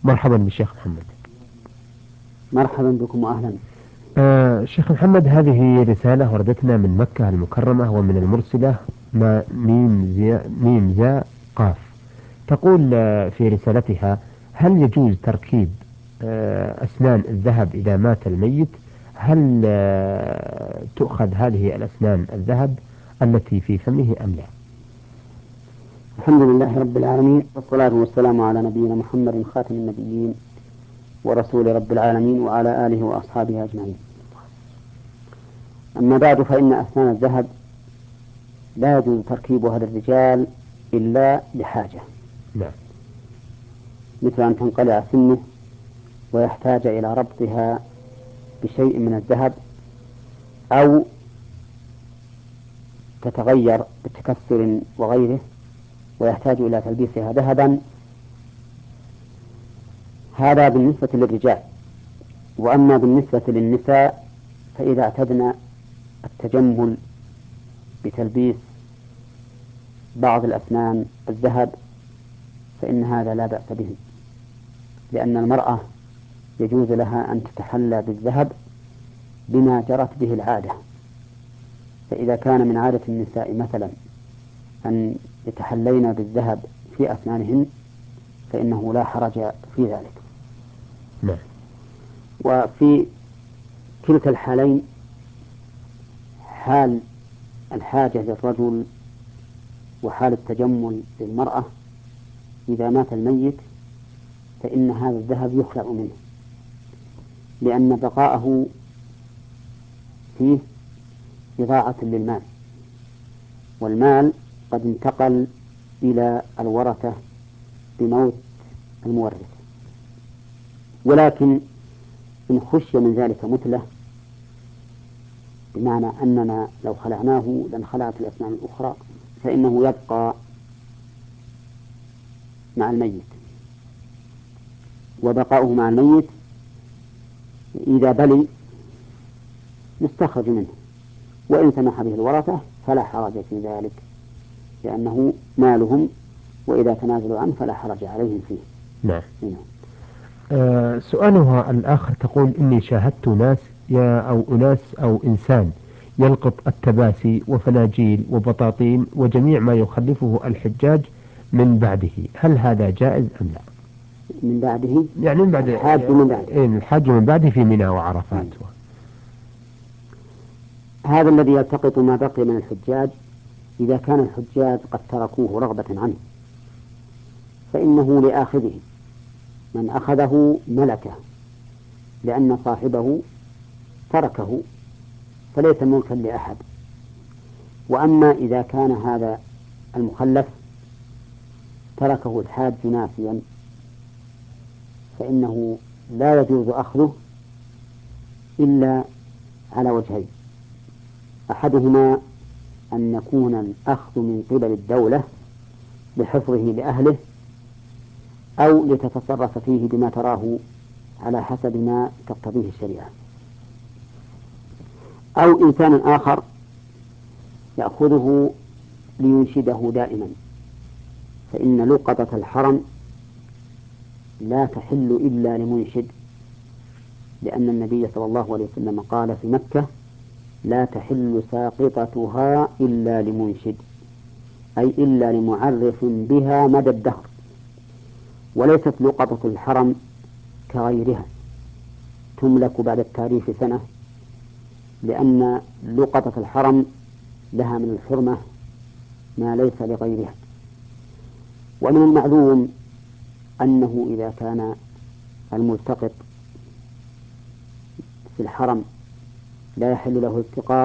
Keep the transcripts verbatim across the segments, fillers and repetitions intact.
مرحبا بالشيخ محمد. مرحبا بكم وأهلا. آه شيخ محمد، هذه رسالة وردتنا من مكة المكرمة ومن المرسلة ما ميم زي ميم زاء قاف. تقول آه في رسالتها: هل يجوز تركيب آه أسنان الذهب إذا مات الميت؟ هل آه تؤخذ هذه الأسنان الذهب التي في فمه أم لا؟ الحمد لله رب العالمين، والصلاة والسلام على نبينا محمد خاتم النبيين ورسول رب العالمين وعلى آله وأصحابه أجمعين. أما بعد، فإن أسنان الذهب لا يجوز تركيبها للرجال إلا لحاجة، نعم. مثل أن تنقلع سنه ويحتاج إلى ربطها بشيء من الذهب، أو تتغير بتكسر وغيره ويحتاج إلى تلبيسها ذهبا. هذا بالنسبة للرجال. وأما بالنسبة للنساء فإذا اعتدنا التجمل بتلبيس بعض الأسنان الذهب فإن هذا لا بأس به، لأن المرأة يجوز لها أن تتحلى بالذهب بما جرت به العادة. فإذا كان من عادة النساء مثلا أن يتحلين بالذهب في أسنانهن فإنه لا حرج في ذلك. نعم. وفي كلتا الحالين، حال الحاجة للرجل وحال التجمل للمرأة، إذا مات الميت فإن هذا الذهب يخلع منه، لأن بقاءه فيه إضاعة للمال، والمال قد انتقل إلى الورثة بموت المورث. ولكن إن خشي من ذلك مثلة، بمعنى أننا لو خلعناه لانخلعت الأسنان الأخرى، فإنه يبقى مع الميت، وبقاؤه مع الميت إذا بلي يستخرج منه، وإن سمح به الورثة فلا حرج في ذلك، لأنه مالهم، وإذا تنازلوا عنه فلا حرج عليهم فيه. نعم. هنا. آه سؤالها الآخر تقول: إني شاهدت ناس يا أو أناس أو إنسان يلقط التباسي وفناجيل وبطاطين وجميع ما يخلفه الحجاج من بعده، هل هذا جائز أم لا؟ من بعده يعني من بعد الحاج من بعده. إيه الحج من بعده في منى وعرفات. مم. هذا الذي يلتقط ما بقي من الحجاج، إذا كان الحجاج قد تركوه رغبة عنه فإنه لآخذه، من أخذه ملكه، لأن صاحبه تركه فليس ملكا لأحد. وأما إذا كان هذا المخلف تركه الحاج ناسيا فإنه لا يجوز أخذه إلا على وجهين: أحدهما أن يكون الأخذ من قبل الدولة لحفظه لأهله، أو لتتصرف فيه بما تراه على حسب ما تقتضيه الشريعة، أو إنسان آخر يأخذه لينشده دائما. فإن لقطة الحرم لا تحل إلا لمنشد، لأن النبي صلى الله عليه وسلم قال في مكة: لا تحل ساقطتها إلا لمنشد، أي إلا لمعرف بها مدى الدهر. وليست لقطة الحرم كغيرها تملك بعد التعريف سنة، لأن لقطة الحرم لها من الحرمة ما ليس لغيرها. ومن المعلوم أنه إذا كان الملتقط في الحرم لا يحل له التقاط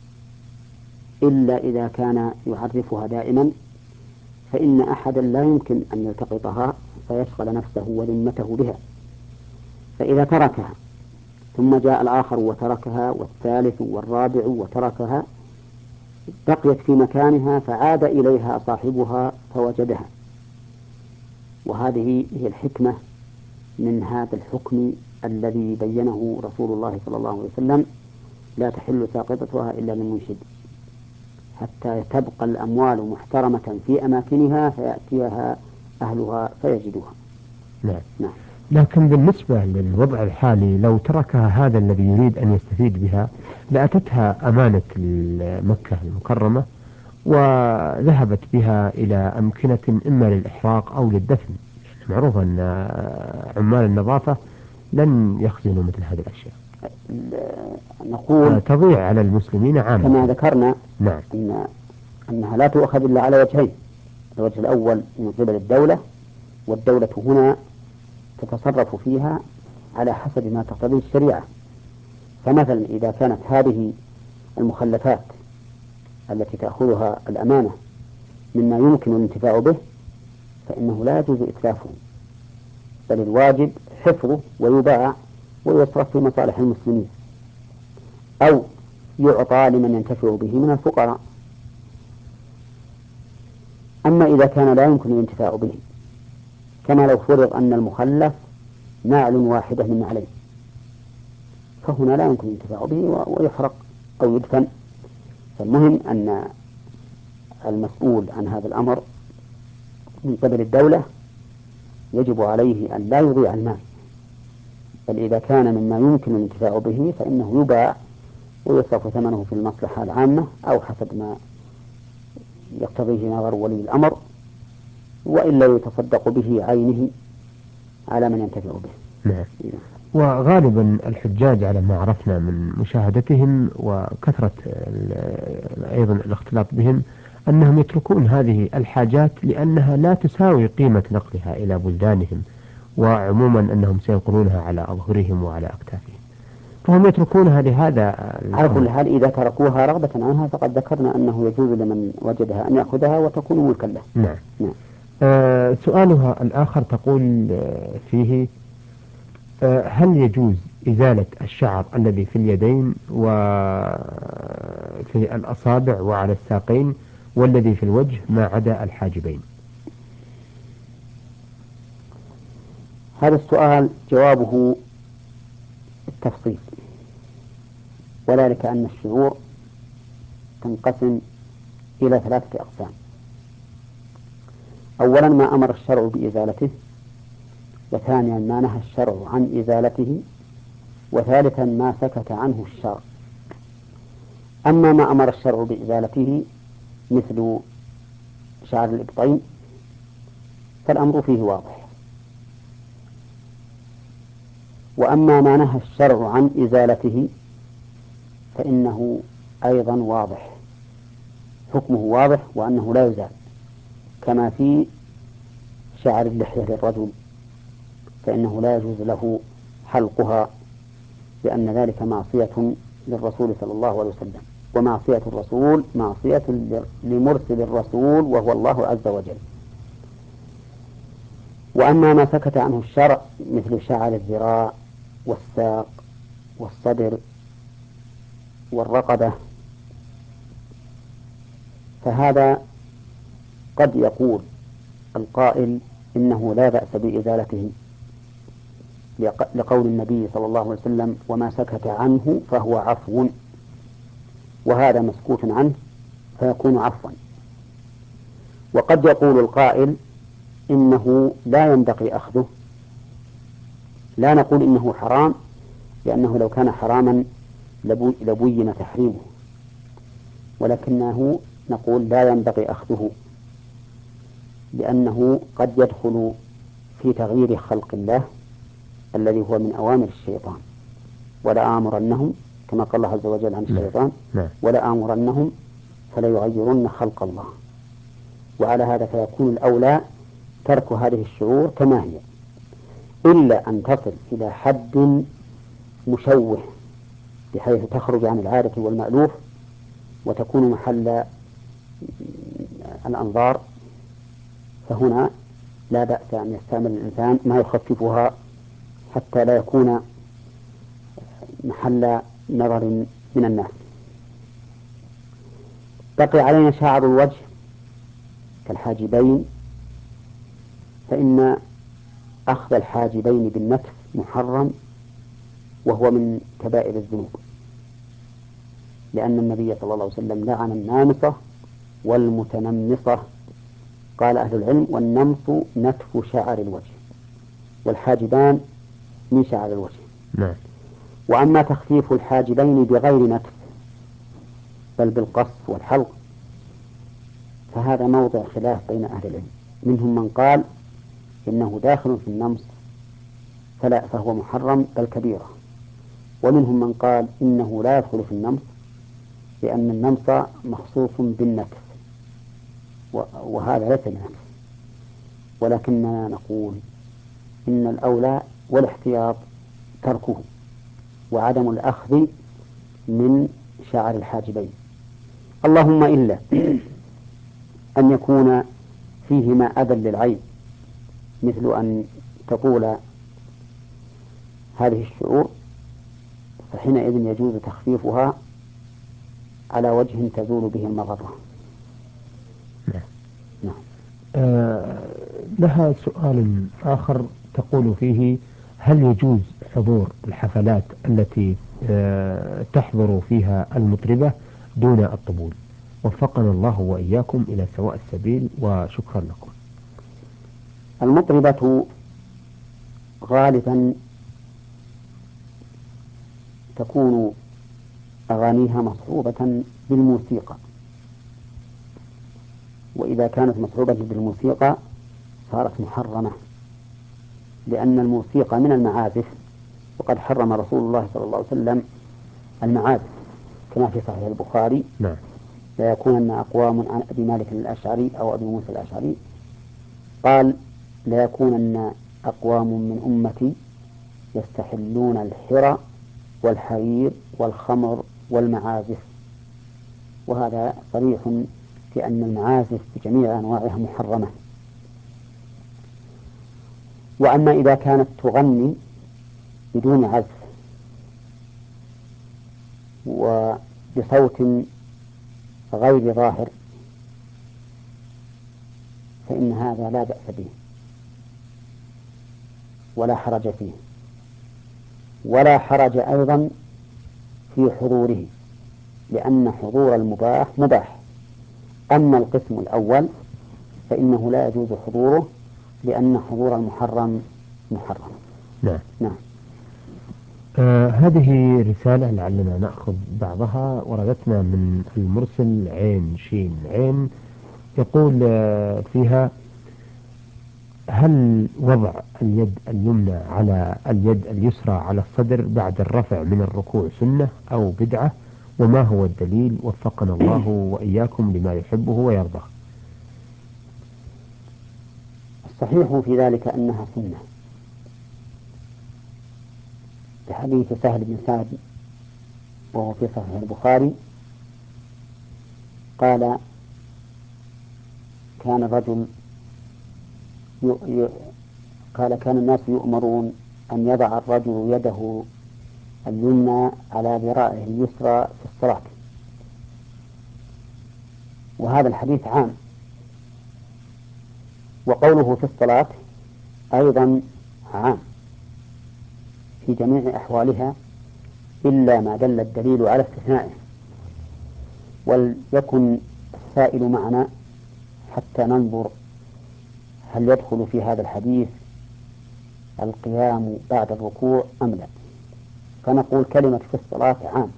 إلا إذا كان يعرفها دائما، فإن أحدا لا يمكن أن يلتقطها فيشغل نفسه وذمته بها. فإذا تركها ثم جاء الآخر وتركها، والثالث والرابع وتركها، بقيت في مكانها فعاد إليها صاحبها فوجدها. وهذه هي الحكمة من هذا الحكم الذي بينه رسول الله صلى الله عليه وسلم: لا تحل ساقطتها إلا للمنشد، حتى تبقى الأموال محترمة في أماكنها فيأتيها أهلها فيجدوها. نعم. نعم. لكن بالنسبة للوضع الحالي لو تركها هذا الذي يريد أن يستفيد بها لأتتها أمانة مكة المكرمة وذهبت بها إلى أمكنة إما للإحراق أو للدفن. معروف أن عمال النظافة لن يخزنوا مثل هذه الأشياء. نقول تضيع على المسلمين عامة كما ذكرنا. نعم. أن أنها لا تؤخذ إلا على وجهين. الوجه الأول من قبل الدولة، والدولة هنا تتصرف فيها على حسب ما تقتضيه الشريعة. فمثلا إذا كانت هذه المخلفات التي تأخذها الأمانة مما يمكن الانتفاع به فإنه لا يجوز إتلافه، بل الواجب حفظه ويباع ويصرف في مصالح المسلمين أو يعطى لمن ينتفع به من الفقراء. أما إذا كان لا يمكن الانتفاع به، كما لو فرض أن المخلف نعل واحدة من نعلين، فهنا لا يمكن الانتفاع به ويحرق أو يدفن. فالمهم أن المسؤول عن هذا الأمر من قبل الدولة يجب عليه أن لا يضيع المال، بل إذا كان مما يمكن الانتفاع به فإنه يباع ويصرف ثمنه في المصلحة العامة أو حسب ما يقتضيه نظر ولي الأمر، وإلا يتصدق به عينه على من ينتفع به. نعم. وغالبا الحجاج على ما عرفنا من مشاهدتهم وكثرة أيضا الاختلاط بهم أنهم يتركون هذه الحاجات لأنها لا تساوي قيمة نقلها إلى بلدانهم، وعموما أنهم سينقلونها على أظهرهم وعلى أكتافهم، فهم يتركونها لهذا. على كل حال إذا تركوها رغبة عنها فقد ذكرنا أنه يجوز لمن وجدها أن يأخذها وتكون ملكا له. نعم. نعم. آه سؤالها الآخر تقول آه فيه آه هل يجوز إزالة الشعر الذي في اليدين وفي الأصابع وعلى الساقين والذي في الوجه ما عدا الحاجبين؟ هذا السؤال جوابه التفصيل، وذلك أن الشعور تنقسم إلى ثلاثة أقسام. أولا ما أمر الشرع بإزالته، وثانيا ما نهى الشرع عن إزالته، وثالثا ما سكت عنه الشرع. أما ما أمر الشرع بإزالته مثل شعر الإبطين فالأمر فيه واضح، وأما ما نهى الشرع عن إزالته فإنه أيضا واضح، حكمه واضح وأنه لا يزال، كما في شعر اللحية للرجل فإنه لا يجوز له حلقها، لأن ذلك معصية للرسول صلى الله عليه وسلم، ومعصية الرسول معصية لمرسل الرسول وهو الله عز وجل. وأما ما سكت عنه الشرع مثل شعر الذراع والساق والصدر والرقبة فهذا قد يقول القائل إنه لا بأس بإزالته لقول النبي صلى الله عليه وسلم وما سكت عنه فهو عفو، وهذا مسكوت عنه فيكون عفوا. وقد يقول القائل إنه لا ينبغي أخذه، لا نقول إنه حرام لأنه لو كان حراما لبين تحريمه، ولكنه نقول لا ينبغي أخذه لأنه قد يدخل في تغيير خلق الله الذي هو من أوامر الشيطان، ولا آمرنهم كما قال الله عز وجل عن الشيطان ولا آمرنهم فلا يغيرن خلق الله. وعلى هذا فيكون الأولى ترك هذه الشعور كما هي، إلا أن تصل إلى حد مشوه بحيث تخرج عن العادة والمألوف وتكون محل الأنظار، فهنا لا بأس أن يستعمل الإنسان ما يخففها حتى لا يكون محل نظر من الناس. بقي علينا شعر الوجه كالحاجبين، فإن أخذ الحاجبين بالنتف محرم وهو من كبائر الذنوب، لأن النبي صلى الله عليه وسلم لعن النامصة والمتنمصة. قال أهل العلم والنمص نتف شعر الوجه، والحاجبان من شعر الوجه. نعم. وأما تخفيف الحاجبين بغير نتف بل بالقص والحلق فهذا موضع خلاف بين أهل العلم، منهم من قال إنه داخل في النمص فلا فهو محرم بل كبيرة، ومنهم من قال إنه لا يدخل في النمص لأن النمص مخصوص بالنتف وهذا ليس بنتف. ولكننا نقول إن الأولى والاحتياط تركه وعدم الأخذ من شعر الحاجبين، اللهم إلا أن يكون فيهما أذى للعين مثل أن تطول هذه الشعور، فحينئذ يجوز تخفيفها على وجه تزول به المضرة. نعم. نعم. آه لها سؤال آخر تقول فيه: هل يجوز حضور الحفلات التي آه تحضر فيها المطربة دون الطبول؟ وفقنا الله وإياكم إلى سواء السبيل وشكرا لكم. المطربة غالبا تكون أغانيها مصحوبة بالموسيقى، وإذا كانت مصحوبة بالموسيقى صارت محرمة، لأن الموسيقى من المعازف، وقد حرم رسول الله صلى الله عليه وسلم المعازف كما في صحيح البخاري: نعم. لا يكونن أقوام عن أبي مالك الأشعري أو أبي موسى الأشعري قال: لا يكونن أقوام من أمتي يستحلون الحرى والحرير والخمر والمعازف، وهذا صريح في أن المعازف بجميع أنواعها محرمة. وأما إذا كانت تغني بدون عزف وبصوت غير ظاهر فإن هذا لا بأس به ولا حرج فيه، ولا حرج أيضا في حضوره، لأن حضور المباح مباح. أما القسم الأول فإنه لا يجوز حضوره لأن حضور المحرم محرم. نعم. نعم. آه هذه رسالة لعلنا نأخذ بعضها، وردتنا من المرسل عين شين عين، يقول آه فيها: هل وضع اليد اليمنى على اليد اليسرى على الصدر بعد الرفع من الركوع سنة أو بدعة؟ وما هو الدليل؟ وفقنا الله وإياكم لما يحبه ويرضاه. الصحيح في ذلك أنها سنة، لحديث سهل بن سعد وهو في صحيح البخاري قال: كان الرجل ي... ي... قال كان الناس يؤمرون أن يضع الرجل يده اليمنى على ذراعه اليسرى في الصلاة، وهذا الحديث عام، وقوله في الصلاة أيضا عام في جميع أحوالها إلا ما دل الدليل على استثنائه. وليكن السائل معنا حتى ننظر هل يدخل في هذا الحديث القيام بعد الركوع أم لا. فنقول كلمة في الصلاة عام،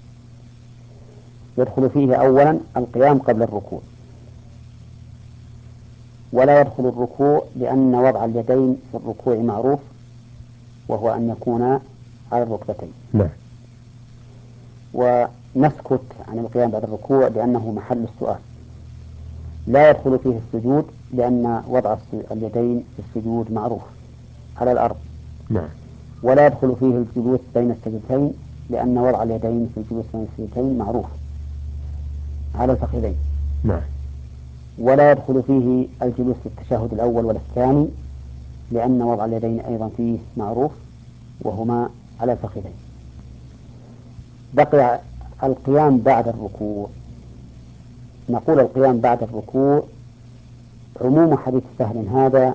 يدخل فيه أولا القيام قبل الركوع، ولا يدخل الركوع لأن وضع اليدين في الركوع معروف، وهو أن يكون على الركبتين. نعم. ونسكت عن القيام بعد الركوع لأنه محل السؤال. لا يدخل فيه السجود لأن وضع اليدين في السجود معروف على الأرض. نعم. ولا يدخل فيه الجلوس بين السجدتين لأن وضع اليدين في الجلوس بين السجدتين معروف على الفخذين. نعم. ولا يدخل فيه الجلوس في التشهد الأول ولا الثاني لأن وضع اليدين أيضا فيه معروف وهما على الفخذين. بقي القيام بعد الركوع. نقول القيام بعد الركوع عموم حديث سهل هذا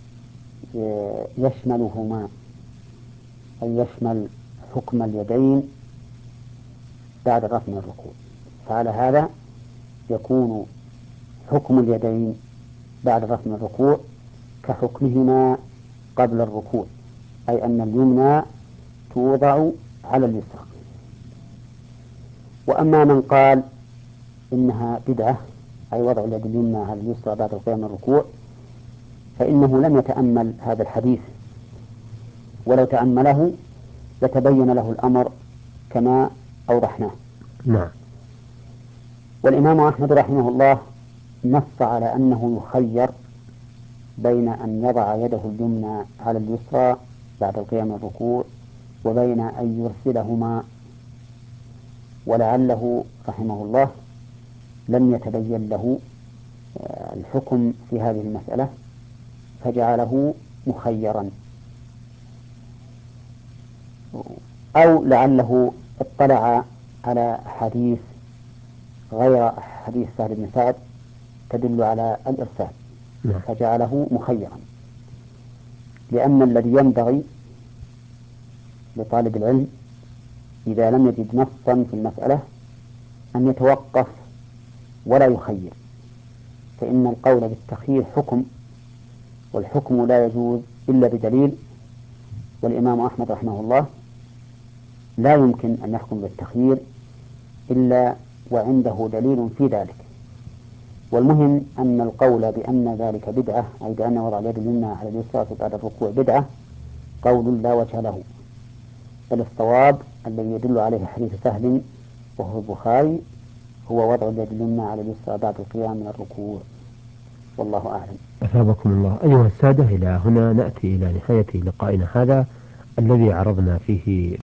يشملهما، أي يشمل حكم اليدين بعد الرفع من الركوع، فعلى هذا يكون حكم اليدين بعد الرفع من الركوع كحكمهما قبل الركوع، أي أن اليمنى توضع على اليسرى. وأما من قال إنها بدعة، أي وضع اليد اليمنى على اليسرى بعد القيام من الركوع، فإنه لم يتأمل هذا الحديث، ولو تأمله لتبين له الأمر كما أوضحناه. نعم. والإمام أحمد رحمه الله نص على أنه يخير بين أن يضع يده اليمنى على اليسرى بعد القيام من الركوع وبين أن يرسلهما، ولعله رحمه الله لم يتبين له الحكم في هذه المسألة فجعله مخيرا، أو لعله اطلع على حديث غير حديث سهل بن سعد تدل على الإرسال فجعله مخيرا. لأن الذي ينبغي لطالب العلم إذا لم يجد نصا في المسألة أن يتوقف ولا يخير، فإن القول بالتخيير حكم، والحكم لا يجوز إلا بدليل، والإمام أحمد رحمه الله لا يمكن أن يحكم بالتخيير إلا وعنده دليل في ذلك. والمهم أن القول بأن ذلك بدعة، أي بأن وضع اليد اليمنى على اليسرى بعد الركوع بدعة، قول لا وجه له، بل الصواب الذي يدل عليه حديث سهل وهو البخاري هو وضع اليد اليمنى على اليسرى بعد القيام من الركوع، والله أعلم. أثابكم الله. أيها السادة، إلى هنا نأتي إلى نهاية لقائنا هذا الذي عرضنا فيه